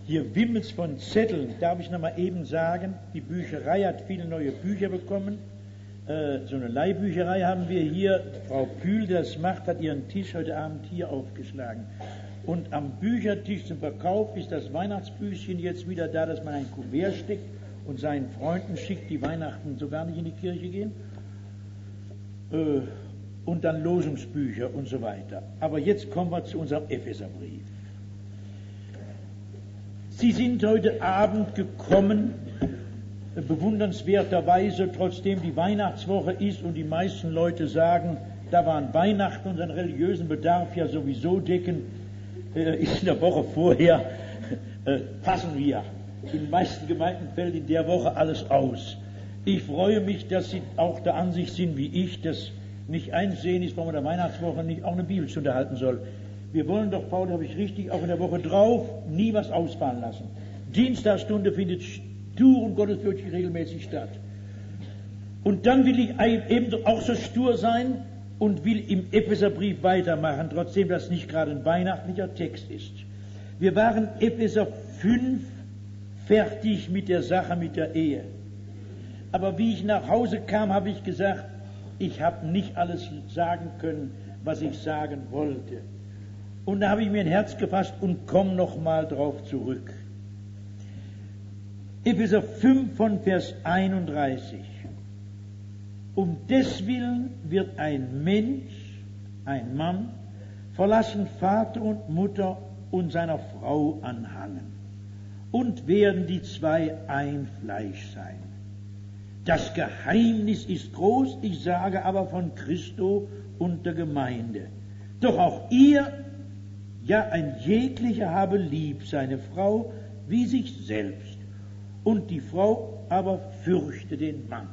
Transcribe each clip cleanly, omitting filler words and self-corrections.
Hier wimmelt's von Zetteln. Darf ich noch mal eben sagen, die Bücherei hat viele neue Bücher bekommen. So eine Leihbücherei haben wir hier. Frau Pühl, die das macht, hat ihren Tisch heute Abend hier aufgeschlagen. Und am Büchertisch zum Verkauf ist das Weihnachtsbüchchen jetzt wieder da, dass man ein Kuvert steckt und seinen Freunden schickt, die Weihnachten so gar nicht in die Kirche gehen. Und dann Losungsbücher und so weiter. Aber jetzt kommen wir zu unserem Epheserbrief. Sie sind heute Abend gekommen, bewundernswerterweise, trotzdem die Weihnachtswoche ist und die meisten Leute sagen, da waren Weihnachten und den religiösen Bedarf ja sowieso decken, ist in der Woche vorher, passen wir. In den meisten Gemeinden fällt in der Woche alles aus. Ich freue mich, dass Sie auch der Ansicht sind, wie ich, dass nicht einsehen ist, warum man in der Weihnachtswoche nicht auch eine Bibelstunde halten soll. Wir wollen doch, Paul, habe ich richtig, auch in der Woche drauf nie was ausfallen lassen. Dienstagsstunde findet stur und gottesfürchtig regelmäßig statt. Und dann will ich eben auch so stur sein und will im Epheserbrief weitermachen, trotzdem das nicht gerade ein weihnachtlicher Text ist. Wir waren Epheser 5 fertig mit der Sache mit der Ehe. Aber wie ich nach Hause kam, habe ich gesagt, ich habe nicht alles sagen können, was ich sagen wollte. Und da habe ich mir ein Herz gefasst und komme nochmal drauf zurück. Epheser 5 von Vers 31. Um deswillen wird ein Mensch, ein Mann, verlassen Vater und Mutter und seiner Frau anhangen und werden die zwei ein Fleisch sein. Das Geheimnis ist groß, ich sage aber von Christo und der Gemeinde. Doch auch ihr, ja ein jeglicher habe lieb seine Frau wie sich selbst, und die Frau aber fürchte den Mann.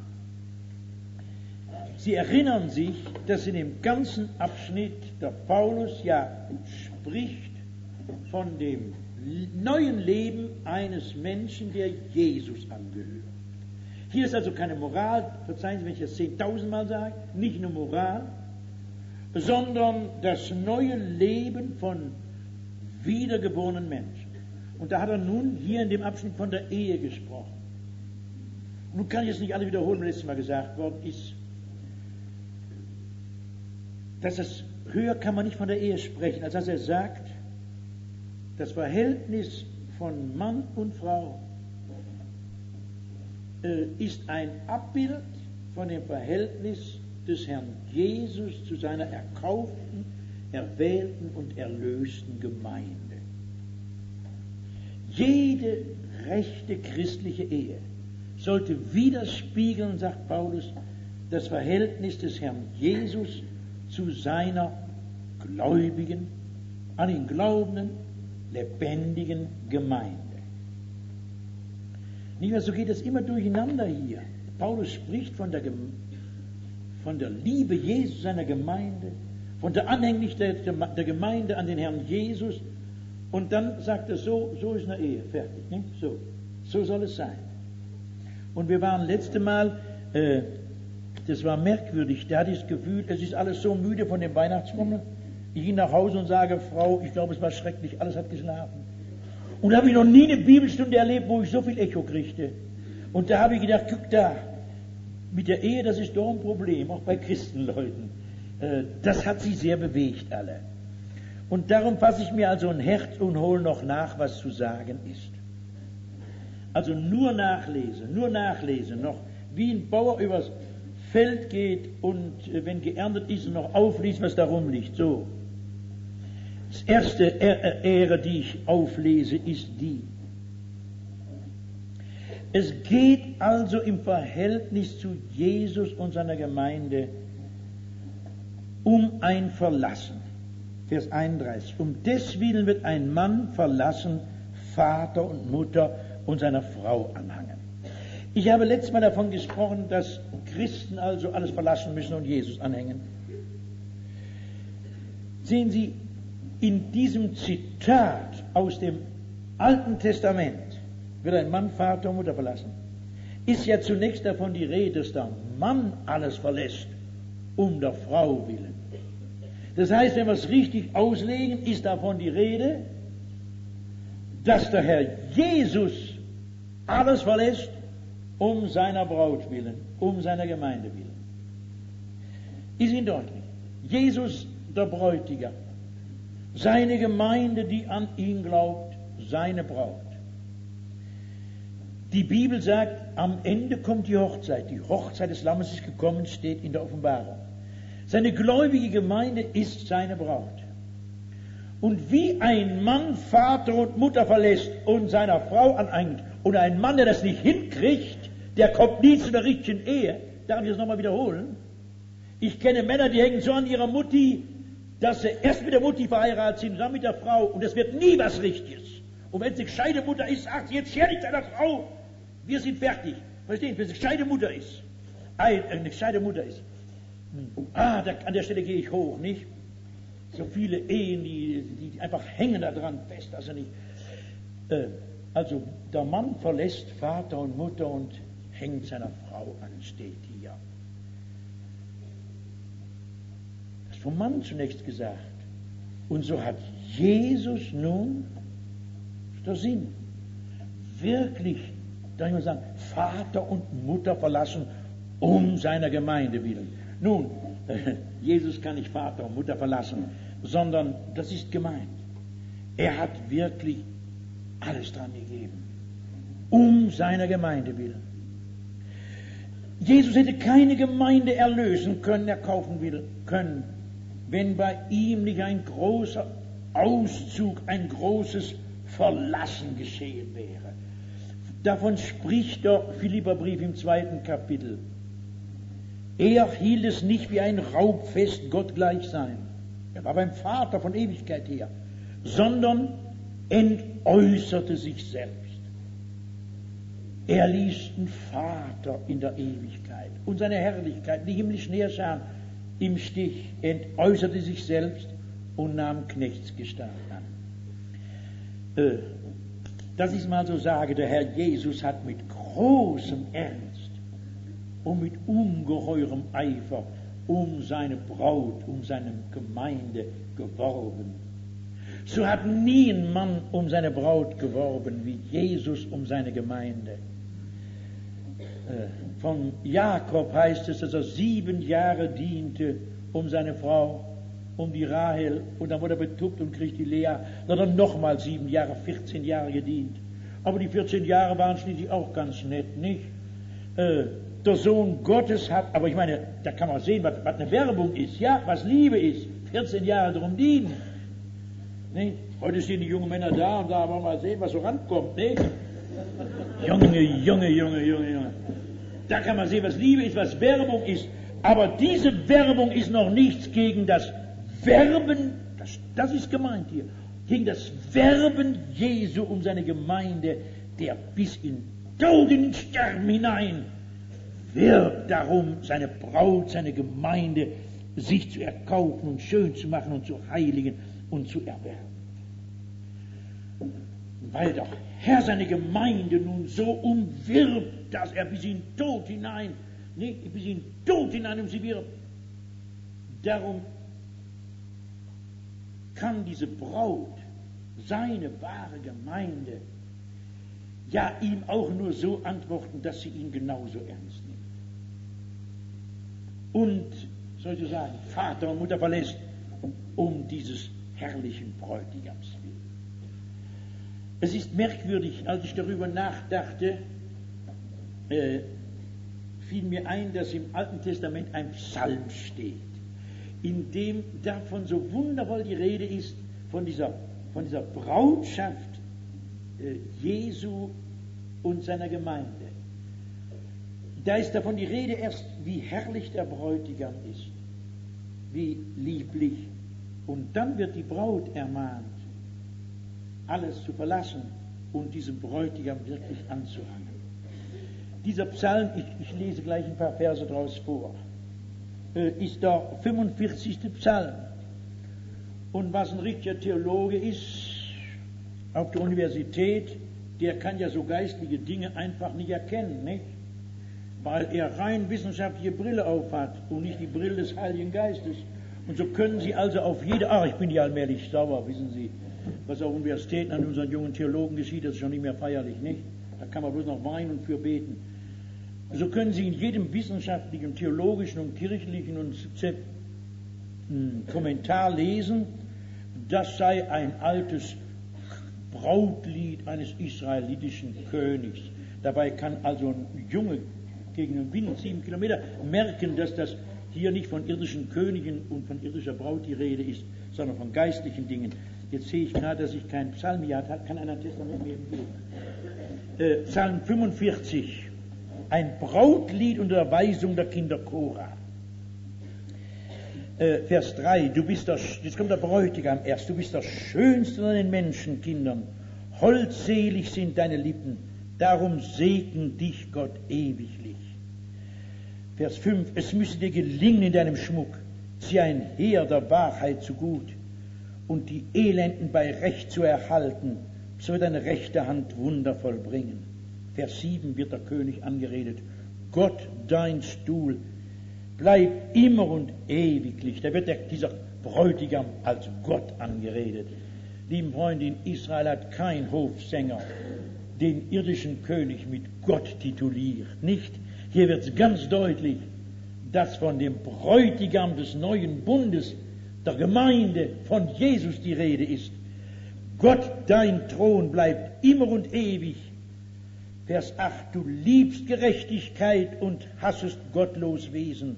Sie erinnern sich, dass in dem ganzen Abschnitt der Paulus ja spricht von dem neuen Leben eines Menschen, der Jesus angehört. Hier ist also keine Moral, verzeihen Sie, wenn ich das 10.000 Mal sage, nicht eine Moral, sondern das neue Leben von wiedergeborenen Menschen. Und da hat er nun hier in dem Abschnitt von der Ehe gesprochen. Nun kann ich es nicht alle wiederholen, was letztes Mal gesagt worden ist. Höher kann man nicht von der Ehe sprechen, als dass er sagt, das Verhältnis von Mann und Frau ist ein Abbild von dem Verhältnis des Herrn Jesus zu seiner erkauften, erwählten und erlösten Gemeinde. Jede rechte christliche Ehe sollte widerspiegeln, sagt Paulus, das Verhältnis des Herrn Jesus zu seiner gläubigen, an ihn glaubenden, lebendigen Gemeinde. Nicht mehr, so geht es immer durcheinander hier. Paulus spricht von der Liebe Jesus seiner Gemeinde, von der Anhänglichkeit der Gemeinde an den Herrn Jesus, und dann sagt er, so ist eine Ehe, fertig, ne? So soll es sein. Und wir waren letzte Mal, das war merkwürdig, da hatte ich das Gefühl, es ist alles so müde von dem Weihnachtswunder. Ich gehe nach Hause und sage, Frau, ich glaube, es war schrecklich, alles hat geschlafen. Und da habe ich noch nie eine Bibelstunde erlebt, wo ich so viel Echo kriegte. Und da habe ich gedacht, guck da, mit der Ehe, das ist doch ein Problem, auch bei Christenleuten. Das hat sie sehr bewegt, alle. Und darum fasse ich mir also ein Herz und hole noch nach, was zu sagen ist. Also nur nachlesen, noch wie ein Bauer übers Feld geht und wenn geerntet ist, noch aufliest, was darum liegt. So. Das erste Ehre, die ich auflese, ist die. Es geht also im Verhältnis zu Jesus und seiner Gemeinde um ein Verlassen. Vers 31. Um deswillen wird ein Mann verlassen, Vater und Mutter und seiner Frau anhangen. Ich habe letztes Mal davon gesprochen, dass Christen also alles verlassen müssen und Jesus anhängen. Sehen Sie, in diesem Zitat aus dem Alten Testament wird ein Mann Vater und Mutter verlassen. Ist ja zunächst davon die Rede, dass der Mann alles verlässt, um der Frau willen. Das heißt, wenn wir es richtig auslegen, ist davon die Rede, dass der Herr Jesus alles verlässt, um seiner Braut willen, um seiner Gemeinde willen. Ist Ihnen deutlich? Jesus, der Bräutigam, seine Gemeinde, die an ihn glaubt, seine Braut. Die Bibel sagt, am Ende kommt die Hochzeit. Die Hochzeit des Lammes ist gekommen, steht in der Offenbarung. Seine gläubige Gemeinde ist seine Braut. Und wie ein Mann Vater und Mutter verlässt und seiner Frau anhängt, und ein Mann, der das nicht hinkriegt, der kommt nie zu der richtigen Ehe. Darf ich das nochmal wiederholen? Ich kenne Männer, die hängen so an ihrer Mutti, dass sie erst mit der Mutti verheiratet sind, dann mit der Frau, und es wird nie was Richtiges. Und wenn sie gescheite Mutter ist, sagt sie, jetzt her nicht deiner Frau, wir sind fertig. Verstehen? Wenn sie gescheite Mutter ist, eine gescheite Mutter ist. An der Stelle gehe ich hoch, nicht? So viele Ehen, die einfach hängen da dran fest, also nicht. Also der Mann verlässt Vater und Mutter und hängt seiner Frau an, steht hier. Das ist vom Mann zunächst gesagt. Und so hat Jesus nun, das ist der Sinn, wirklich, darf ich mal sagen, Vater und Mutter verlassen, um seiner Gemeinde willen. Nun, Jesus kann nicht Vater und Mutter verlassen, sondern das ist gemeint. Er hat wirklich alles dran gegeben, um seiner Gemeinde willen. Jesus hätte keine Gemeinde erlösen können, erkaufen können, wenn bei ihm nicht ein großer Auszug, ein großes Verlassen geschehen wäre. Davon spricht der Philipperbrief im 2. Kapitel. Er hielt es nicht wie ein Raubfest, Gott gleich sein. Er war beim Vater von Ewigkeit her, sondern entäußerte sich selbst. Er ließ den Vater in der Ewigkeit und seine Herrlichkeit, die himmlischen Heerscharen, im Stich, entäußerte sich selbst und nahm Knechtsgestalt an. Dass ich mal so sage, der Herr Jesus hat mit großem Ernst und mit ungeheurem Eifer um seine Braut, um seine Gemeinde geworben. So hat nie ein Mann um seine Braut geworben, wie Jesus um seine Gemeinde. Von Jakob heißt es, dass er 7 Jahre diente um seine Frau, um die Rahel, und dann wurde er betuppt und kriegt die Lea. Dann hat er nochmal 7 Jahre, 14 Jahre gedient. Aber die 14 Jahre waren schließlich auch ganz nett, nicht? Der Sohn Gottes hat, aber ich meine, da kann man sehen, was eine Werbung ist, ja, was Liebe ist. 14 Jahre darum dienen. Nicht? Heute stehen die jungen Männer da und da wollen wir mal sehen, was so rankommt, nicht? Junge. Da kann man sehen, was Liebe ist, was Werbung ist. Aber diese Werbung ist noch nichts gegen das Werben, das ist gemeint hier, gegen das Werben Jesu um seine Gemeinde, der bis in Tod, in den Sterben hinein wirbt darum, seine Braut, seine Gemeinde, sich zu erkaufen und schön zu machen und zu heiligen und zu erwerben. Weil der Herr seine Gemeinde nun so umwirbt, dass er bis in den Tod hinein, bis in den Tod hinein um sie wirbt. Darum kann diese Braut, seine wahre Gemeinde, ja ihm auch nur so antworten, dass sie ihn genauso ernst nimmt. Und, soll ich so sagen, Vater und Mutter verlässt, um dieses herrlichen Bräutigams willen. Es ist merkwürdig, als ich darüber nachdachte, fiel mir ein, dass im Alten Testament ein Psalm steht, in dem davon so wundervoll die Rede ist, von dieser Brautschaft Jesu und seiner Gemeinde. Da ist davon die Rede erst, wie herrlich der Bräutigam ist, wie lieblich. Und dann wird die Braut ermahnt, alles zu verlassen und diesem Bräutigam wirklich anzuhangen. Dieser Psalm, ich lese gleich ein paar Verse daraus vor, ist der 45. Psalm. Und was ein richtiger Theologe ist, auf der Universität, der kann ja so geistliche Dinge einfach nicht erkennen, nicht? Weil er rein wissenschaftliche Brille aufhat und nicht die Brille des Heiligen Geistes. Und so können Sie also auf jede, ich bin ja allmählich sauer, wissen Sie, was auf Universitäten an unseren jungen Theologen geschieht, das ist schon nicht mehr feierlich, nicht? Da kann man bloß noch weinen und für beten. So können Sie in jedem wissenschaftlichen, theologischen und kirchlichen und Kommentar lesen, das sei ein altes Brautlied eines israelitischen Königs. Dabei kann also ein Junge gegen den Wind 7 Kilometer merken, dass das hier nicht von irdischen Königen und von irdischer Braut die Rede ist, sondern von geistlichen Dingen. Jetzt sehe ich gerade, dass ich kein Psalm hier habe. Kann einer ein Testament mir geben? Psalm 45. Ein Brautlied unter der Weisung der Kinder Korah. Vers 3. Jetzt kommt der Bräutigam erst. Du bist das Schönste unter den Menschenkindern. Holdselig sind deine Lippen. Darum segnen dich Gott ewiglich. Vers 5. Es müsse dir gelingen in deinem Schmuck. Zieh ein Heer der Wahrheit zu gut und die Elenden bei Recht zu erhalten, so wird deine rechte Hand Wunder vollbringen. Vers 7 wird der König angeredet. Gott, dein Stuhl, bleib immer und ewiglich. Da wird dieser Bräutigam als Gott angeredet. Lieben Freunde, in Israel hat kein Hofsänger den irdischen König mit Gott tituliert. Nicht? Hier wird es ganz deutlich, dass von dem Bräutigam des neuen Bundes, der Gemeinde, von Jesus die Rede ist. Gott, dein Thron bleibt immer und ewig. Vers 8, du liebst Gerechtigkeit und hassest gottlos Wesen.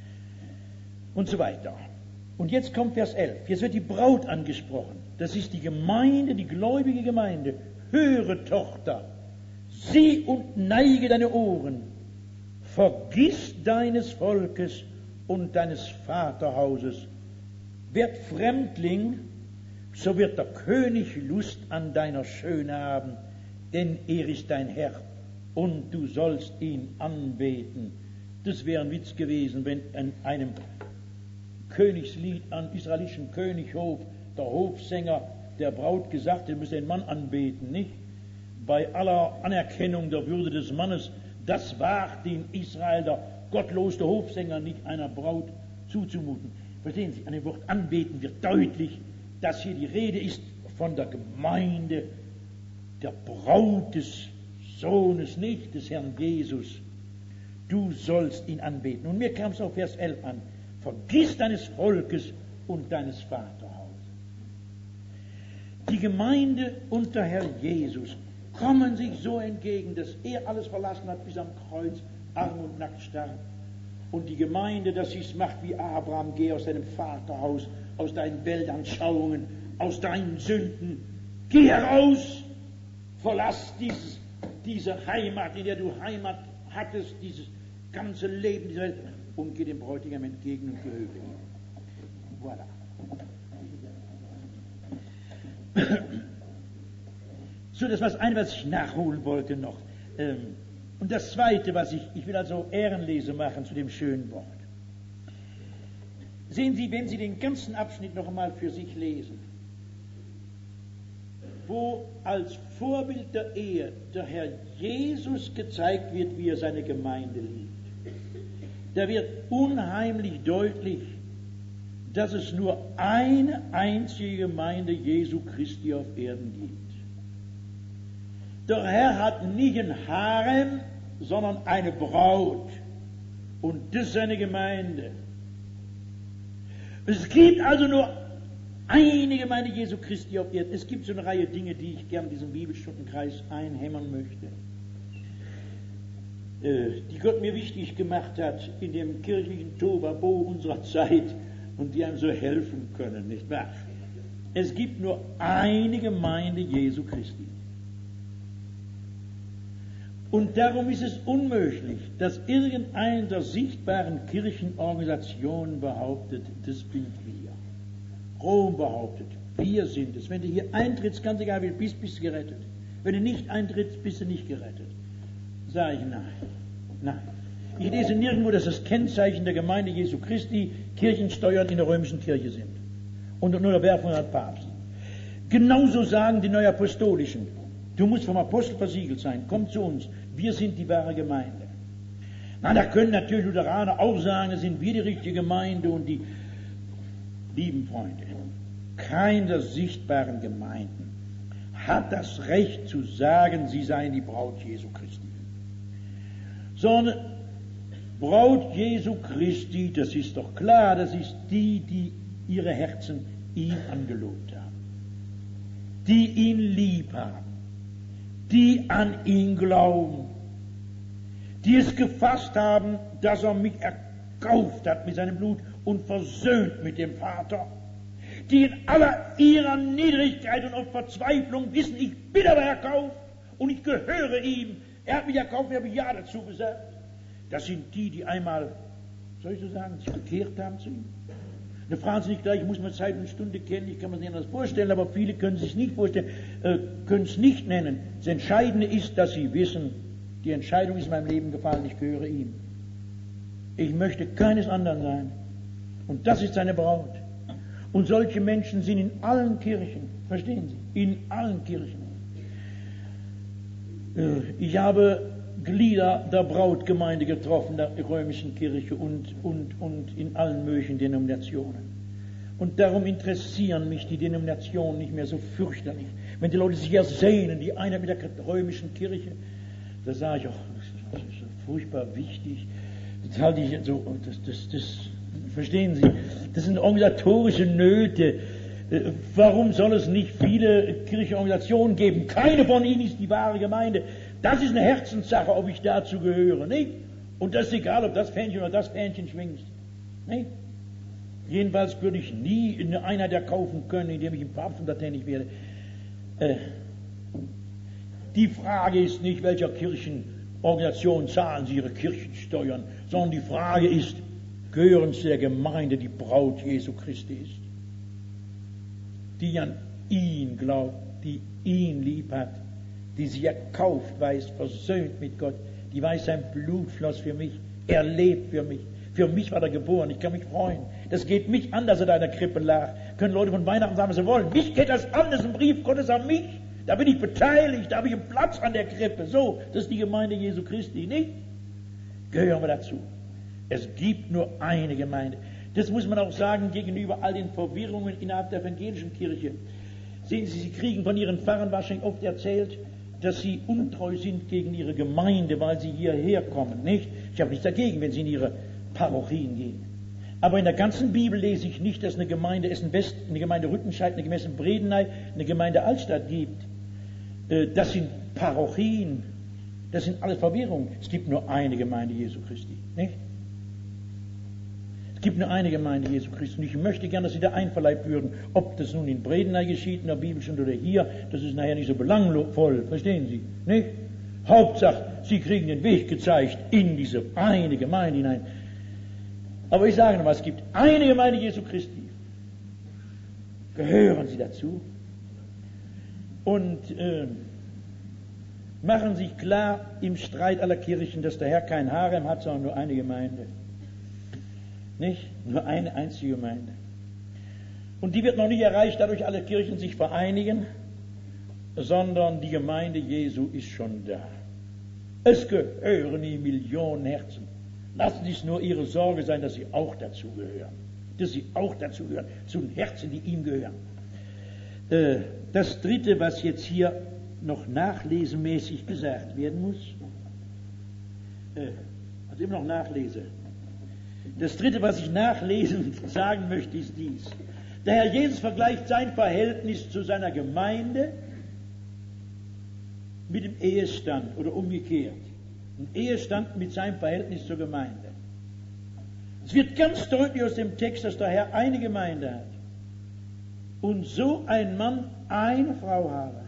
Und so weiter. Und jetzt kommt Vers 11. Jetzt wird die Braut angesprochen. Das ist die Gemeinde, die gläubige Gemeinde. Höre, Tochter, sieh und neige deine Ohren. Vergiss deines Volkes und deines Vaterhauses. Werd Fremdling, so wird der König Lust an deiner Schöne haben, denn er ist dein Herr und du sollst ihn anbeten. Das wäre ein Witz gewesen, wenn in einem Königslied an israelischen Könighof der Hofsänger der Braut gesagt hätte, er müsse den Mann anbeten, nicht? Bei aller Anerkennung der Würde des Mannes, das wagt in Israel der gottloseste Hofsänger nicht einer Braut zuzumuten. Verstehen Sie, an dem Wort anbeten wird deutlich, dass hier die Rede ist von der Gemeinde, der Braut des Sohnes, nicht des Herrn Jesus. Du sollst ihn anbeten. Und mir kam es auf Vers 11 an. Vergiss deines Volkes und deines Vaterhauses. Die Gemeinde und der Herr Jesus kommen sich so entgegen, dass er alles verlassen hat bis am Kreuz, arm und nackt starb. Und die Gemeinde, dass sie es macht wie Abraham, geh aus deinem Vaterhaus, aus deinen Weltanschauungen, aus deinen Sünden, geh heraus, verlass diese Heimat, in der du Heimat hattest, dieses ganze Leben dieser Welt, und geh dem Bräutigam entgegen und gehöre ihm. Voilà. So, das war das eine, was ich nachholen wollte noch. Und das zweite, was ich will also Ehrenlese machen zu dem schönen Wort. Sehen Sie, wenn Sie den ganzen Abschnitt noch einmal für sich lesen, wo als Vorbild der Ehe der Herr Jesus gezeigt wird, wie er seine Gemeinde liebt, da wird unheimlich deutlich, dass es nur eine einzige Gemeinde Jesu Christi auf Erden gibt. Der Herr hat nicht ein Harem, sondern eine Braut. Und das ist seine Gemeinde. Es gibt also nur eine Gemeinde Jesu Christi auf Erden. Es gibt so eine Reihe Dinge, die ich gerne in diesem Bibelstundenkreis einhämmern möchte, die Gott mir wichtig gemacht hat in dem kirchlichen Tohuwabohu unserer Zeit und die einem so helfen können, nicht wahr? Es gibt nur eine Gemeinde Jesu Christi. Und darum ist es unmöglich, dass irgendeine der sichtbaren Kirchenorganisationen behauptet, das sind wir. Rom behauptet, wir sind es. Wenn du hier eintrittst, ganz egal wie du bist, bist du gerettet. Wenn du nicht eintrittst, bist du nicht gerettet. Sage ich nein. Nein. Ich lese nirgendwo, dass das Kennzeichen der Gemeinde Jesu Christi Kirchensteuern in der römischen Kirche sind. Unter Unterwerfung an Papst. Genauso sagen die Neuapostolischen. Du musst vom Apostel versiegelt sein. Komm zu uns. Wir sind die wahre Gemeinde. Na, da können natürlich Lutheraner auch sagen, es sind wir die richtige Gemeinde und die lieben Freunde, keine der sichtbaren Gemeinden hat das Recht zu sagen, sie seien die Braut Jesu Christi. Sondern Braut Jesu Christi, das ist doch klar, das ist die, die ihre Herzen ihm angelobt haben, die ihn lieb haben, die an ihn glauben, die es gefasst haben, dass er mich erkauft hat mit seinem Blut und versöhnt mit dem Vater, die in aller ihrer Niedrigkeit und auf Verzweiflung wissen, ich bin aber erkauft und ich gehöre ihm. Er hat mich erkauft, ich habe Ja dazu gesagt. Das sind die, die einmal, soll ich so sagen, sich bekehrt haben zu ihm. Da fragen Sie nicht gleich, ich muss mal Zeit und Stunde kennen, ich kann mir das nicht anders vorstellen, aber viele können es sich nicht vorstellen, können es nicht nennen. Das Entscheidende ist, dass sie wissen, die Entscheidung ist in meinem Leben gefallen, ich gehöre ihm. Ich möchte keines anderen sein. Und das ist seine Braut. Und solche Menschen sind in allen Kirchen, verstehen Sie, in allen Kirchen. Ich habe Glieder der Brautgemeinde getroffen, der römischen Kirche und in allen möglichen Denominationen. Und darum interessieren mich die Denominationen nicht mehr so fürchterlich. Wenn die Leute sich ersehnen, die Einheit mit der römischen Kirche, da sage ich auch, das ist so furchtbar wichtig. Das halte ich so, das verstehen Sie, das sind organisatorische Nöte. Warum soll es nicht viele kirchliche Organisationen geben? Keine von ihnen ist die wahre Gemeinde. Das ist eine Herzenssache, ob ich dazu gehöre, nicht? Und das ist egal, ob das Fähnchen oder das Fähnchen schwingt, nicht? Jedenfalls würde ich nie eine Einheit erkaufen können, indem ich im Papstamt tätig werde. Die Frage ist nicht, welcher Kirchenorganisation zahlen Sie Ihre Kirchensteuern, sondern die Frage ist, gehören Sie der Gemeinde, die Braut Jesu Christi ist, die an ihn glaubt, die ihn lieb hat, die sich erkauft weiß, versöhnt mit Gott, die weiß, sein Blut floss für mich, er lebt für mich. Für mich war er geboren, ich kann mich freuen. Das geht mich an, dass er da in der Krippe lag. Können Leute von Weihnachten sagen, was sie wollen. Mich geht das an, das ist ein Brief Gottes an mich. Da bin ich beteiligt, da habe ich einen Platz an der Krippe. So, das ist die Gemeinde Jesu Christi, nicht? Gehören wir dazu. Es gibt nur eine Gemeinde. Das muss man auch sagen gegenüber all den Verwirrungen innerhalb der evangelischen Kirche. Sehen Sie, Sie kriegen von Ihren Pfarrern wahrscheinlich oft erzählt, dass sie untreu sind gegen ihre Gemeinde, weil sie hierher kommen, nicht? Ich habe nichts dagegen, wenn sie in ihre Parochien gehen. Aber in der ganzen Bibel lese ich nicht, dass eine Gemeinde Essen-West, eine Gemeinde Rüttenscheid, eine Gemeinde Bredeney, eine Gemeinde Altstadt gibt. Das sind Parochien, das sind alles Verwirrungen. Es gibt nur eine Gemeinde Jesu Christi, nicht? Es gibt nur eine Gemeinde Jesu Christi und ich möchte gerne, dass Sie da einverleibt würden. Ob das nun in Bredeney geschieht, in der Bibelstunde oder hier, das ist nachher nicht so belangvoll, verstehen Sie, nicht? Hauptsache, Sie kriegen den Weg gezeigt in diese eine Gemeinde hinein. Aber ich sage nochmal, es gibt eine Gemeinde Jesu Christi. Gehören Sie dazu? Und machen sich klar im Streit aller Kirchen, dass der Herr kein Harem hat, sondern nur eine Gemeinde. Nicht? Nur eine einzige Gemeinde. Und die wird noch nicht erreicht, dadurch alle Kirchen sich vereinigen, sondern die Gemeinde Jesu ist schon da. Es gehören ihm Millionen Herzen. Lassen Sie es nur Ihre Sorge sein, dass Sie auch dazu gehören. Dass Sie auch dazu gehören, zu den Herzen, die ihm gehören. Das Dritte, was jetzt hier noch nachlesemäßig gesagt werden muss, also immer noch nachlese. Das Dritte, was ich nachlesen sagen möchte, ist dies. Der Herr Jesus vergleicht sein Verhältnis zu seiner Gemeinde mit dem Ehestand oder umgekehrt. Ein Ehestand mit seinem Verhältnis zur Gemeinde. Es wird ganz deutlich aus dem Text, dass der Herr eine Gemeinde hat. Und so ein Mann eine Frau habe.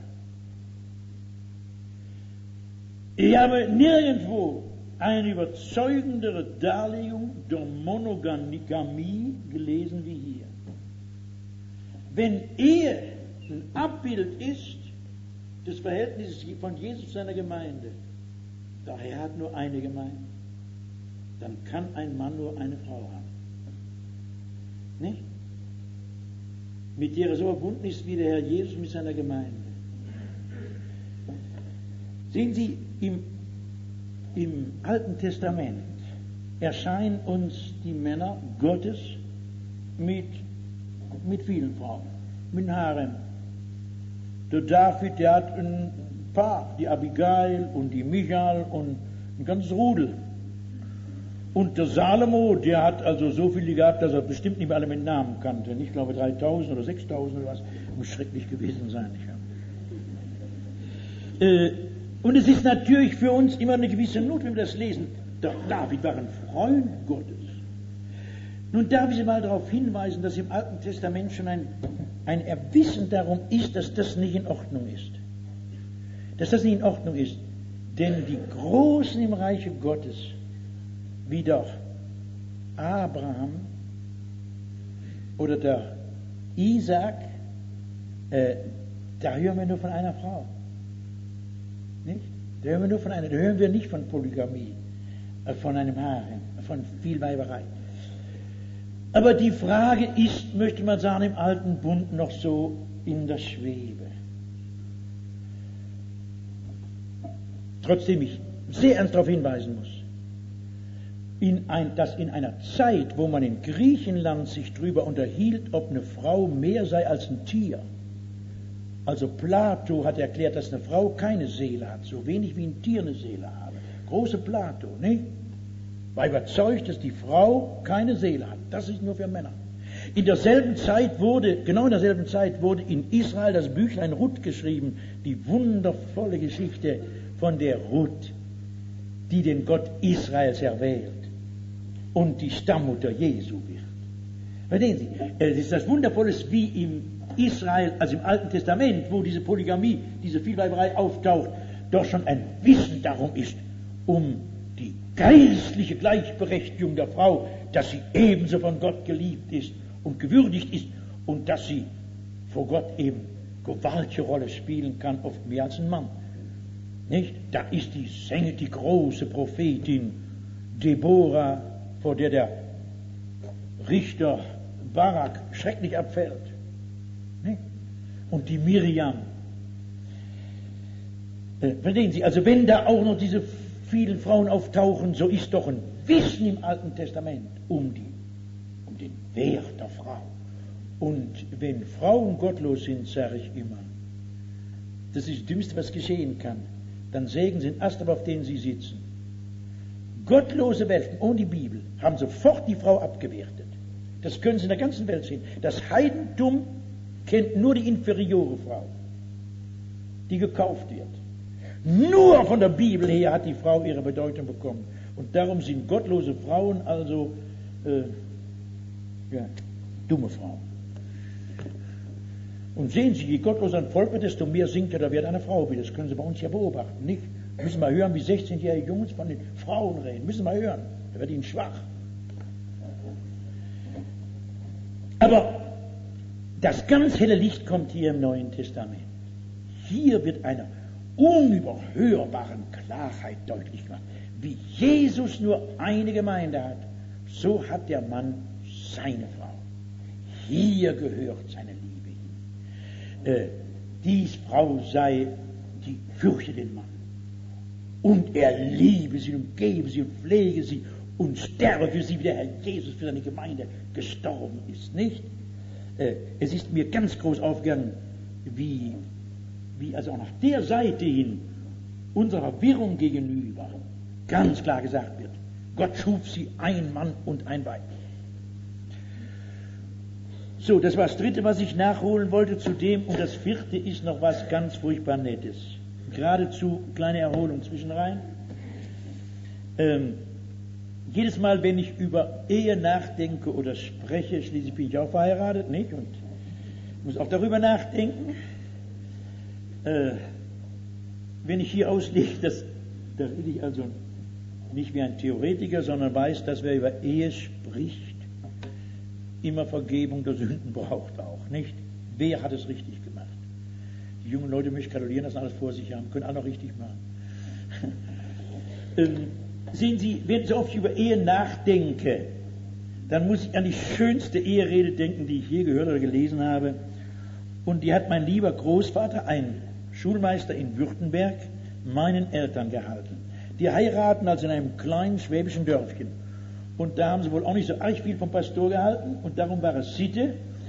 Ich habe nirgendwo eine überzeugendere Darlegung der Monogamie gelesen wie hier. Wenn Ehe ein Abbild ist des Verhältnisses von Jesus zu seiner Gemeinde, der Herr hat nur eine Gemeinde, dann kann ein Mann nur eine Frau haben. Nicht? Mit der er so verbunden ist wie der Herr Jesus mit seiner Gemeinde. Sehen Sie, im Alten Testament erscheinen uns die Männer Gottes mit mit vielen Frauen, mit Harem. Der David, der hat ein paar, die Abigail und die Michal und ein ganzes Rudel. Und der Salomo, der hat also so viele gehabt, dass er bestimmt nicht mehr alle mit Namen kannte. Ich glaube 3000 oder 6000 oder was. Muss schrecklich gewesen sein. Und es ist natürlich für uns immer eine gewisse Not, wenn wir das lesen. Der David war ein Freund Gottes. Nun darf ich Sie mal darauf hinweisen, dass im Alten Testament schon ein Erwissen darum ist, dass das nicht in Ordnung ist. Dass das nicht in Ordnung ist. Denn die Großen im Reiche Gottes, wie doch Abraham oder der Isaac, da hören wir nur von einer Frau. Nicht? Da hören wir nur von einer, da hören wir nicht von Polygamie, von einem Harem, von Vielweiberei. Aber die Frage ist, möchte man sagen, im Alten Bund noch so in der Schwebe. Trotzdem ich sehr ernst darauf hinweisen muss, dass in einer Zeit, wo man in Griechenland sich darüber unterhielt, ob eine Frau mehr sei als ein Tier. Also Plato hat erklärt, dass eine Frau keine Seele hat, so wenig wie ein Tier eine Seele habe. Große Plato, nicht? War überzeugt, dass die Frau keine Seele hat. Das ist nur für Männer. Genau in derselben Zeit wurde in Israel das Büchlein Ruth geschrieben, die wundervolle Geschichte von der Ruth, die den Gott Israels erwählt und die Stammmutter Jesu wird. Verstehen Sie, es ist das Wundervolle, wie im Israel, also im Alten Testament, wo diese Polygamie, diese Vielweiberei auftaucht, doch schon ein Wissen darum ist, um die geistliche Gleichberechtigung der Frau, dass sie ebenso von Gott geliebt ist und gewürdigt ist und dass sie vor Gott eben gewaltige Rolle spielen kann, oft mehr als ein Mann. Nicht? Da ist die große Prophetin Deborah, vor der der Richter Barak schrecklich abfällt. Nicht? Und die Miriam. Verstehen Sie, also wenn da auch noch diese vielen Frauen auftauchen, so ist doch ein Wissen im Alten Testament um den Wert der Frau. Und wenn Frauen gottlos sind, sage ich immer, das ist das Dümmste, was geschehen kann, dann sägen sie den Ast ab, auf den sie sitzen. Gottlose Welten ohne die Bibel haben sofort die Frau abgewertet. Das können Sie in der ganzen Welt sehen. Das Heidentum kennt nur die inferiore Frau, die gekauft wird. Nur von der Bibel her hat die Frau ihre Bedeutung bekommen. Und darum sind gottlose Frauen also dumme Frauen. Und sehen Sie, je gottloser ein Volk wird, desto mehr sinkt der Wert einer Frau. Das können Sie bei uns ja beobachten, nicht? Müssen wir hören, wie 16-jährige Jungs von den Frauen reden. Müssen wir hören. Da wird ihnen schwach. Aber das ganz helle Licht kommt hier im Neuen Testament. Hier wird einer unüberhörbaren Klarheit deutlich gemacht. Wie Jesus nur eine Gemeinde hat, so hat der Mann seine Frau. Hier gehört seine Liebe hin. Dies Frau sei, die fürchte den Mann. Und er liebe sie und gebe sie und pflege sie und sterbe für sie, wie der Herr Jesus für seine Gemeinde gestorben ist, nicht? Es ist mir ganz groß aufgegangen, wie also auch nach der Seite hin unserer Wirrung gegenüber ganz klar gesagt wird, Gott schuf sie ein Mann und ein Weib. So, das war das Dritte, was ich nachholen wollte zudem, und das Vierte ist noch was ganz furchtbar Nettes. Geradezu kleine Erholung zwischenrein. Jedes Mal, wenn ich über Ehe nachdenke oder spreche, schließlich bin ich auch verheiratet, nicht? Und muss auch darüber nachdenken. Wenn ich hier auslege, da rede ich also nicht wie ein Theoretiker, sondern weiß, dass wer über Ehe spricht, immer Vergebung der Sünden braucht auch, nicht? Wer hat es richtig gemacht? Die jungen Leute möchten gratulieren, dass sie alles vor sich haben, können alle noch richtig machen. Sehen Sie, wenn ich so oft über Ehe nachdenke, dann muss ich an die schönste Eherede denken, die ich je gehört oder gelesen habe. Und die hat mein lieber Großvater, ein Schulmeister in Württemberg, meinen Eltern gehalten. Die heiraten also in einem kleinen schwäbischen Dörfchen. Und da haben sie wohl auch nicht so arg viel vom Pastor gehalten. Und darum war es Sitte,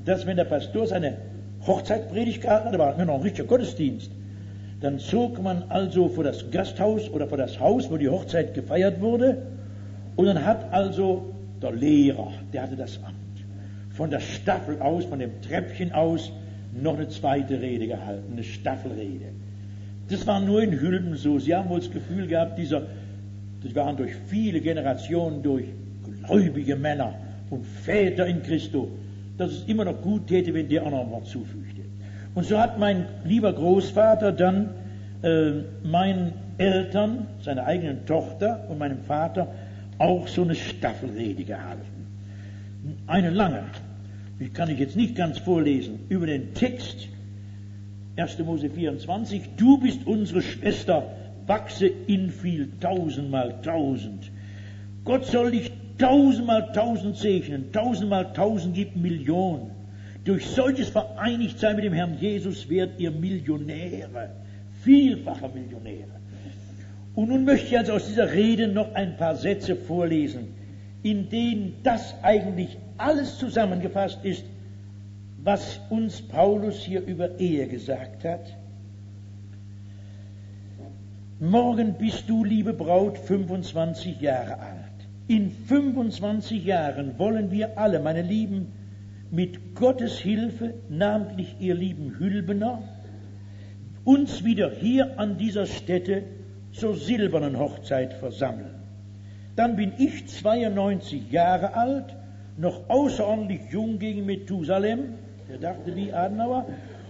dass wenn der Pastor seine Hochzeitspredigt gehalten hat, da war nur noch ein richtiger Gottesdienst, dann zog man also vor das Gasthaus oder vor das Haus, wo die Hochzeit gefeiert wurde, und dann hat also der Lehrer, der hatte das Amt, von der Staffel aus, von dem Treppchen aus, noch eine zweite Rede gehalten, eine Staffelrede. Das war nur in Hülben so. Sie haben wohl das Gefühl gehabt, das waren durch viele Generationen, durch gläubige Männer und Väter in Christo, dass es immer noch gut täte, wenn der auch noch mal zufügte. Und so hat mein lieber Großvater dann meinen Eltern, seiner eigenen Tochter und meinem Vater auch so eine Staffelrede gehalten. Eine lange. Die kann ich jetzt nicht ganz vorlesen. Über den Text 1. Mose 24. Du bist unsere Schwester, wachse in viel 1000x1000. Gott soll dich 1000x1000 segnen. 1000x1000 gibt Millionen. Durch solches vereinigt sein mit dem Herrn Jesus werdet ihr Millionäre. Vielfache Millionäre. Und nun möchte ich also aus dieser Rede noch ein paar Sätze vorlesen, in denen das eigentlich alles zusammengefasst ist, was uns Paulus hier über Ehe gesagt hat. Morgen bist du, liebe Braut, 25 Jahre alt. In 25 Jahren wollen wir alle, meine Lieben, mit Gottes Hilfe, namentlich ihr lieben Hülbener, uns wieder hier an dieser Stätte zur silbernen Hochzeit versammeln. Dann bin ich 92 Jahre alt, noch außerordentlich jung gegen Methusalem, der dachte wie Adenauer,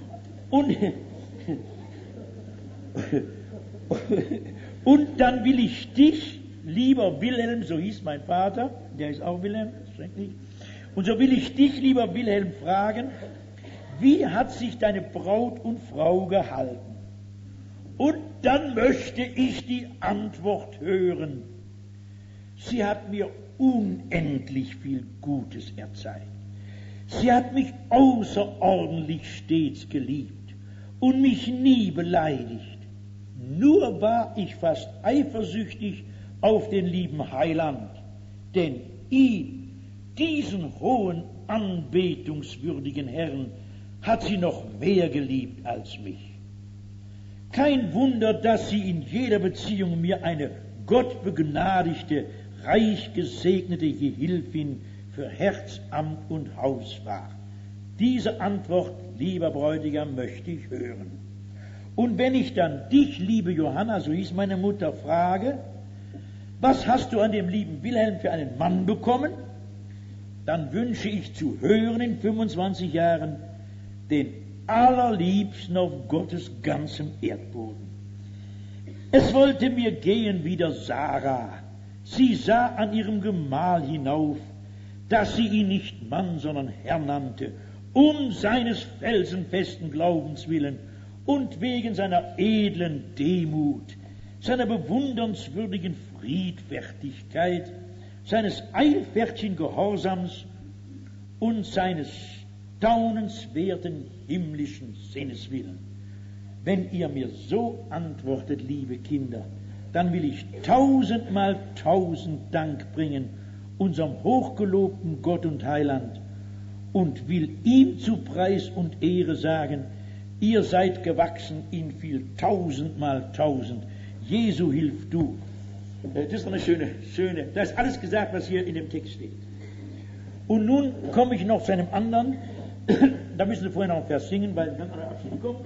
und dann will ich dich, lieber Wilhelm, so hieß mein Vater, der ist auch Wilhelm, schrecklich, und so will ich dich, lieber Wilhelm, fragen, wie hat sich deine Braut und Frau gehalten? Und dann möchte ich die Antwort hören. Sie hat mir unendlich viel Gutes erzeigt. Sie hat mich außerordentlich stets geliebt und mich nie beleidigt. Nur war ich fast eifersüchtig auf den lieben Heiland, denn ihn, diesen hohen, anbetungswürdigen Herrn, hat sie noch mehr geliebt als mich. Kein Wunder, dass sie in jeder Beziehung mir eine gottbegnadigte, reich gesegnete Gehilfin für Herz, Amt und Haus war. Diese Antwort, lieber Bräutigam, möchte ich hören. Und wenn ich dann dich, liebe Johanna, so hieß meine Mutter, frage, was hast du an dem lieben Wilhelm für einen Mann bekommen? Dann wünsche ich zu hören in 25 Jahren den allerliebsten auf Gottes ganzem Erdboden. Es wollte mir gehen wie der Sarah. Sie sah an ihrem Gemahl hinauf, dass sie ihn nicht Mann, sondern Herr nannte, um seines felsenfesten Glaubens willen und wegen seiner edlen Demut, seiner bewundernswürdigen Friedfertigkeit, seines eilfertigen Gehorsams und seines staunenswerten himmlischen Sinnes willen. Wenn ihr mir so antwortet, liebe Kinder, dann will ich 1000x1000 Dank bringen unserem hochgelobten Gott und Heiland und will ihm zu Preis und Ehre sagen, ihr seid gewachsen in viel 1000x1000. Jesu hilf du. Das ist eine schöne, da ist alles gesagt, was hier in dem Text steht. Und nun komme ich noch zu einem anderen, da müssen Sie vorher noch einen Vers singen, weil ein ganz anderer Abschnitt kommt.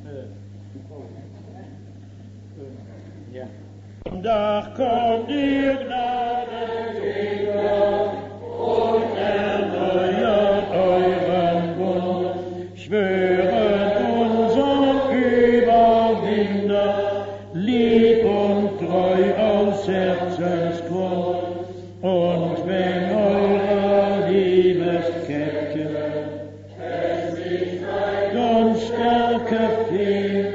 Ja. Und da kommt die Gnade wieder und erneuert euren Bund, schwöret unser Überwinder, lieb und treu aus Herzensgrund. Und wenn eurer Liebesketten es nicht weit und Stärke fehlt,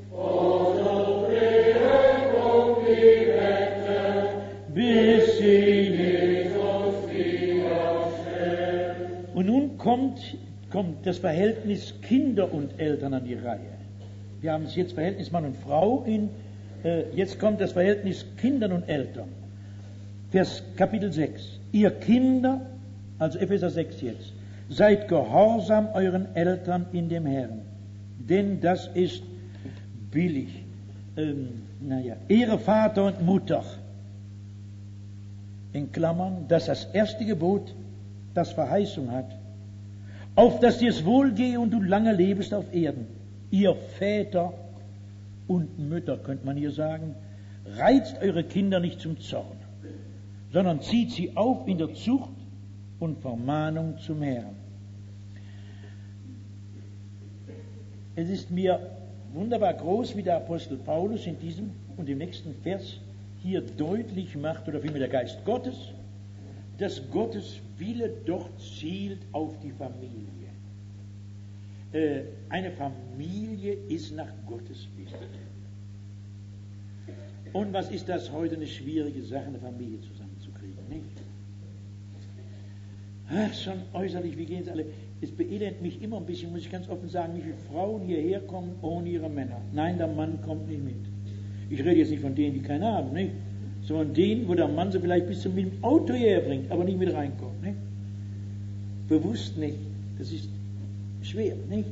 bis sie Jesus wiederstellt. Und nun kommt das Verhältnis Kinder und Eltern an die Reihe. Wir haben jetzt Verhältnis Mann und Frau, jetzt kommt das Verhältnis Kindern und Eltern. Vers Kapitel 6. Ihr Kinder, also Epheser 6 jetzt, seid gehorsam euren Eltern in dem Herrn, denn das ist billig. Ehre Vater und Mutter. In Klammern, dass das erste Gebot, das Verheißung hat, auf dass dir es wohlgehe und du lange lebst auf Erden. Ihr Väter und Mütter, könnte man hier sagen, reizt eure Kinder nicht zum Zorn, sondern zieht sie auf in der Zucht und Vermahnung zum Herrn. Es ist mir wunderbar groß, wie der Apostel Paulus in diesem und im nächsten Vers hier deutlich macht, oder vielmehr der Geist Gottes, dass Gottes Wille dort zielt auf die Familie. Eine Familie ist nach Gottes Willen. Und was ist das heute eine schwierige Sache, eine Familie zusammenzukriegen, nicht? Ach, schon äußerlich, wie gehen es alle? Es beelendet mich immer ein bisschen, muss ich ganz offen sagen, wie viele Frauen hierher kommen ohne ihre Männer. Nein, der Mann kommt nicht mit. Ich rede jetzt nicht von denen, die keine haben, nicht? Sondern denen, wo der Mann sie vielleicht bis zum Auto hierher bringt, aber nicht mit reinkommt, nicht? Bewusst nicht. Das ist schwer, nicht?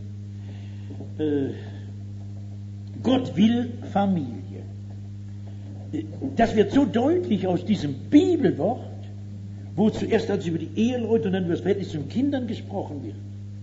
Gott will Familie. Das wird so deutlich aus diesem Bibelwort, wo zuerst also über die Eheleute und dann über das Verhältnis zu den Kindern gesprochen wird,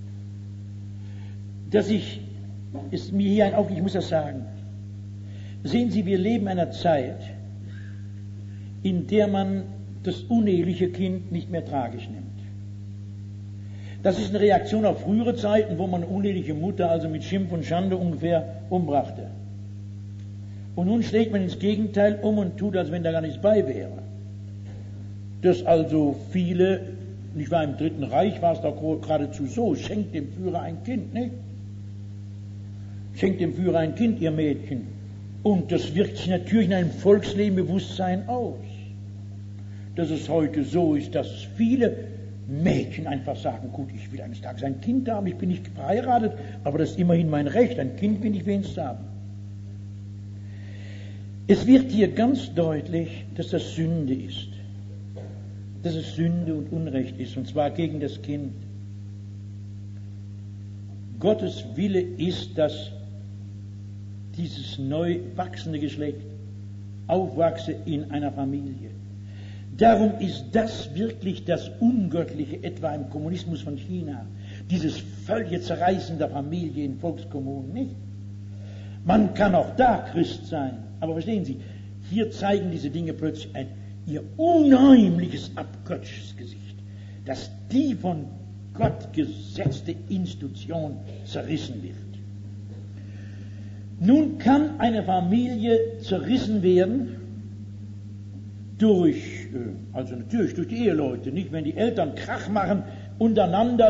dass ist mir hier ein Augenblick, ich muss das sagen. Sehen Sie, wir leben in einer Zeit, in der man das uneheliche Kind nicht mehr tragisch nimmt. Das ist eine Reaktion auf frühere Zeiten, wo man eine uneheliche Mutter also mit Schimpf und Schande ungefähr umbrachte. Und nun schlägt man ins Gegenteil um und tut, als wenn da gar nichts bei wäre. Dass also viele, nicht wahr, im Dritten Reich war es doch geradezu so, schenkt dem Führer ein Kind, nicht? Schenkt dem Führer ein Kind, ihr Mädchen. Und das wirkt sich natürlich in einem Volksleben Bewusstsein aus. Dass es heute so ist, dass viele Mädchen einfach sagen, gut, ich will eines Tages ein Kind haben, ich bin nicht verheiratet, aber das ist immerhin mein Recht, ein Kind will ich wenigstens haben. Es wird hier ganz deutlich, dass das Sünde ist. Dass es Sünde und Unrecht ist, und zwar gegen das Kind. Gottes Wille ist, dass dieses neu wachsende Geschlecht aufwachse in einer Familie. Darum ist das wirklich das Ungöttliche, etwa im Kommunismus von China, dieses völlige Zerreißen der Familie in Volkskommunen, nicht? Man kann auch da Christ sein, aber verstehen Sie, hier zeigen diese Dinge plötzlich ihr unheimliches abgöttisches Gesicht, dass die von Gott gesetzte Institution zerrissen wird. Nun kann eine Familie zerrissen werden also natürlich durch die Eheleute, nicht? Wenn die Eltern Krach machen untereinander,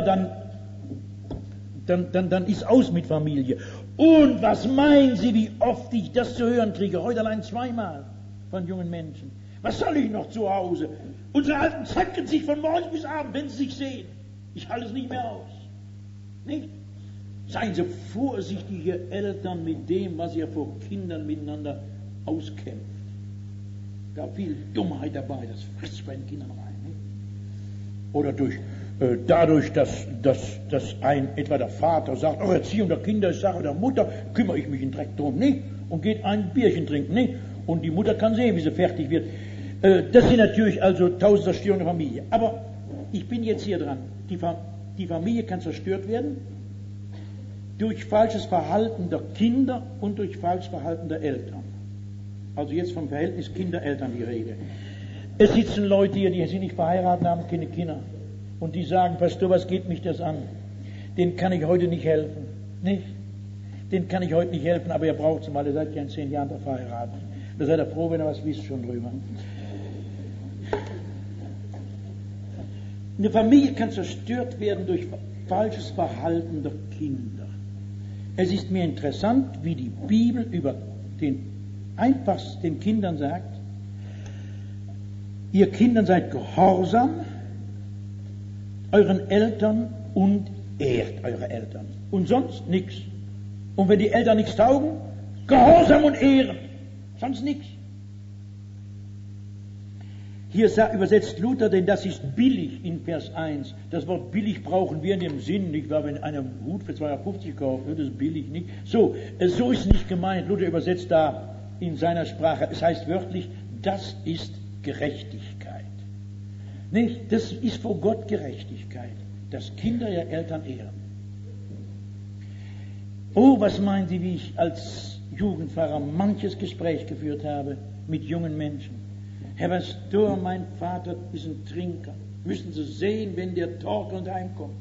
dann ist aus mit Familie. Und was meinen Sie, wie oft ich das zu hören kriege? Heute allein zweimal von jungen Menschen. Was soll ich noch zu Hause? Unsere Alten zacken sich von morgens bis abends, wenn sie sich sehen. Ich halte es nicht mehr aus. Nicht? Seien Sie vorsichtig, ihr Eltern, mit dem, was ihr vor Kindern miteinander auskämpft. Da viel Dummheit dabei, das frisst bei den Kindern rein. Nicht? Oder dadurch, dass etwa der Vater sagt, Erziehung der Kinder ist Sache der Mutter, kümmere ich mich in Dreck drum, nicht? Und geht ein Bierchen trinken, nicht? Und die Mutter kann sehen, wie sie fertig wird. Das sind natürlich also tausend Zerstörungen der Familie. Aber ich bin jetzt hier dran. Die Familie kann zerstört werden durch falsches Verhalten der Kinder und durch falsches Verhalten der Eltern. Also jetzt vom Verhältnis Kinder-Eltern die Rede. Es sitzen Leute hier, die sind nicht verheiratet, haben keine Kinder. Und die sagen, Pastor, was geht mich das an? Den kann ich heute nicht helfen. Nicht? Den kann ich heute nicht helfen, aber ihr braucht es mal, ihr seid ja in 10 Jahren da verheiratet. Da seid ihr froh, wenn ihr was wisst schon drüber. Eine Familie kann zerstört werden durch falsches Verhalten der Kinder. Es ist mir interessant, wie die Bibel über den Kindern sagt, ihr Kindern seid gehorsam euren Eltern und ehrt eure Eltern. Und sonst nichts. Und wenn die Eltern nichts taugen, Gehorsam und Ehren. Sonst nichts. Hier übersetzt Luther, denn das ist billig in Vers 1. Das Wort billig brauchen wir in dem Sinn, nicht wahr? Wenn einer einen Hut für 2,50 kauft, das ist billig nicht. So ist nicht gemeint. Luther übersetzt da in seiner Sprache. Es heißt wörtlich, das ist Gerechtigkeit. Nicht? Das ist vor Gott Gerechtigkeit, dass Kinder ihre Eltern ehren. Oh, was meinen Sie, wie ich als Jugendpfarrer manches Gespräch geführt habe mit jungen Menschen. Herr Pastor, mein Vater ist ein Trinker. Müssen Sie sehen, wenn der torkelnd heimkommt.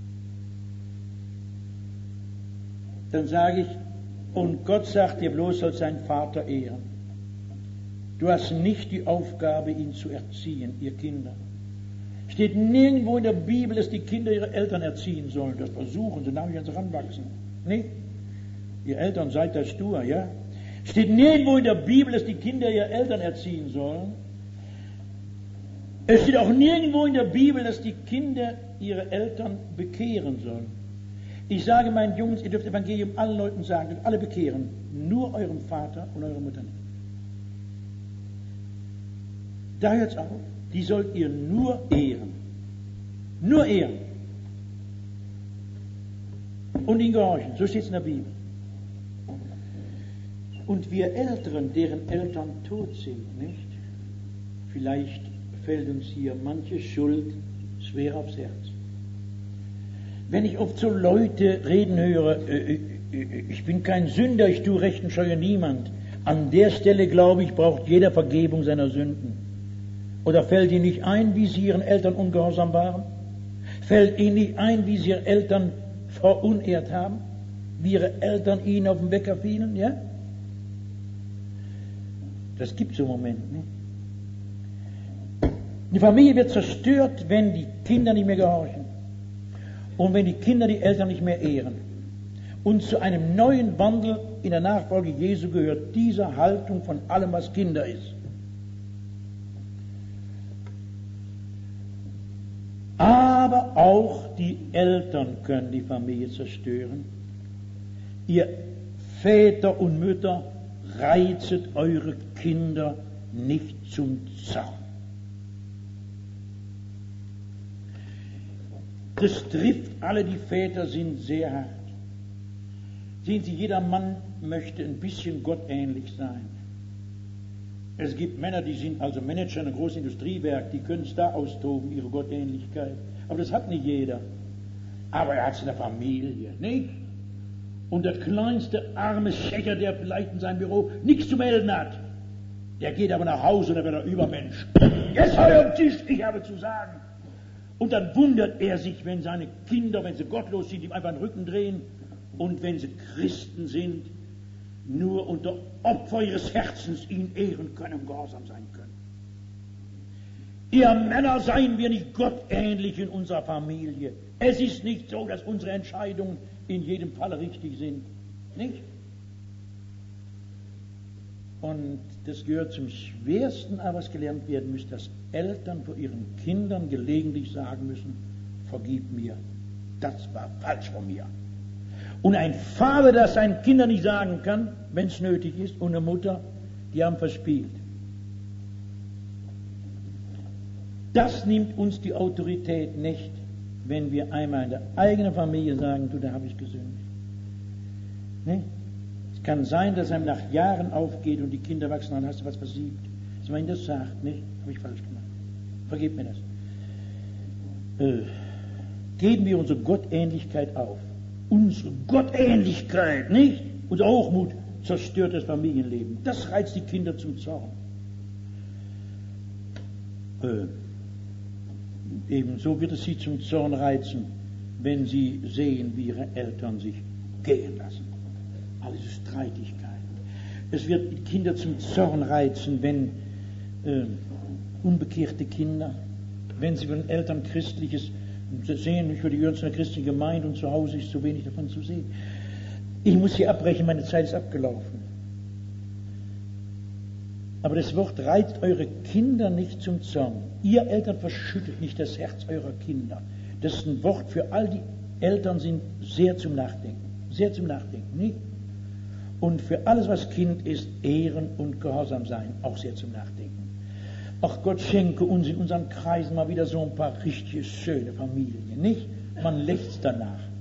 Dann sage ich, und Gott sagt dir bloß, soll seinen Vater ehren. Du hast nicht die Aufgabe, ihn zu erziehen, ihr Kinder. Steht nirgendwo in der Bibel, dass die Kinder ihre Eltern erziehen sollen. Das versuchen sie, dann werden sie ranwachsen. Nicht? Ihr Eltern seid das stur, ja? Steht nirgendwo in der Bibel, dass die Kinder ihre Eltern erziehen sollen. Es steht auch nirgendwo in der Bibel, dass die Kinder ihre Eltern bekehren sollen. Ich sage meinen Jungs, ihr dürft Evangelium allen Leuten sagen, dürft alle bekehren, nur eurem Vater und eurer Mutter nicht. Da hört es auf. Die sollt ihr nur ehren. Nur ehren. Und ihn gehorchen. So steht es in der Bibel. Und wir Älteren, deren Eltern tot sind, nicht? Vielleicht fällt uns hier manche Schuld schwer aufs Herz. Wenn ich oft so Leute reden höre, ich bin kein Sünder, ich tue Recht und scheue niemand. An der Stelle, glaube ich, braucht jeder Vergebung seiner Sünden. Oder fällt Ihnen nicht ein, wie Sie Ihren Eltern ungehorsam waren? Fällt Ihnen nicht ein, wie Sie Ihre Eltern verunehrt haben? Wie Ihre Eltern Ihnen auf den Wecker fielen? Ja? Das gibt es im Moment nicht. Die Familie wird zerstört, wenn die Kinder nicht mehr gehorchen. Und wenn die Kinder die Eltern nicht mehr ehren. Und zu einem neuen Wandel in der Nachfolge Jesu gehört diese Haltung von allem, was Kinder ist. Aber auch die Eltern können die Familie zerstören. Ihr Väter und Mütter, reizet eure Kinder nicht zum Zorn. Das trifft alle, die Väter sind sehr hart. Sehen Sie, jeder Mann möchte ein bisschen gottähnlich sein. Es gibt Männer, die sind also Manager in einem großen Industriewerk, die können es da austoben, ihre Gottähnlichkeit. Aber das hat nicht jeder. Aber er hat es in der Familie, nicht? Und der kleinste arme Schächer, der vielleicht in seinem Büro nichts zu melden hat, der geht aber nach Hause und dann wird er Übermensch. Jetzt hau am Tisch, ich habe zu sagen. Und dann wundert er sich, wenn seine Kinder, wenn sie gottlos sind, ihm einfach den Rücken drehen und wenn sie Christen sind, nur unter Opfer ihres Herzens ihn ehren können und gehorsam sein können. Ihr Männer, seien wir nicht gottähnlich in unserer Familie. Es ist nicht so, dass unsere Entscheidungen in jedem Falle richtig sind. Nicht? Und das gehört zum Schwersten, aber was gelernt werden müsste, dass Eltern vor ihren Kindern gelegentlich sagen müssen, vergib mir, das war falsch von mir. Und ein Vater, der seinen Kindern nicht sagen kann, wenn es nötig ist, und eine Mutter, die haben verspielt. Das nimmt uns die Autorität nicht, wenn wir einmal in der eigenen Familie sagen, du, da habe ich gesündigt. Ne? Es kann sein, dass einem nach Jahren aufgeht und die Kinder wachsen, dann hast du was versiegt. Dass man ihnen das sagt, ne? Habe ich falsch gemacht. Vergib mir das. Geben wir unsere Gottähnlichkeit auf. Unsere Gottähnlichkeit, nicht? Unser Hochmut zerstört das Familienleben. Das reizt die Kinder zum Zorn. Ebenso wird es sie zum Zorn reizen, wenn sie sehen, wie ihre Eltern sich gehen lassen. All diese Streitigkeiten. Es wird die Kinder zum Zorn reizen, wenn unbekehrte Kinder, wenn sie von den Eltern Christliches sehen, ich würde gehören zu einer christlichen Gemeinde und zu Hause ist zu wenig davon zu sehen. Ich muss hier abbrechen, meine Zeit ist abgelaufen. Aber das Wort reizt eure Kinder nicht zum Zorn. Ihr Eltern verschüttet nicht das Herz eurer Kinder. Das ist ein Wort für all die Eltern, sind sehr zum Nachdenken. Sehr zum Nachdenken, nicht? Und für alles, was Kind ist, Ehren und Gehorsam sein, auch sehr zum Nachdenken. ach Gott schenke uns in unseren Kreisen mal wieder so ein paar richtige schöne Familien, nicht? Man lechzt danach.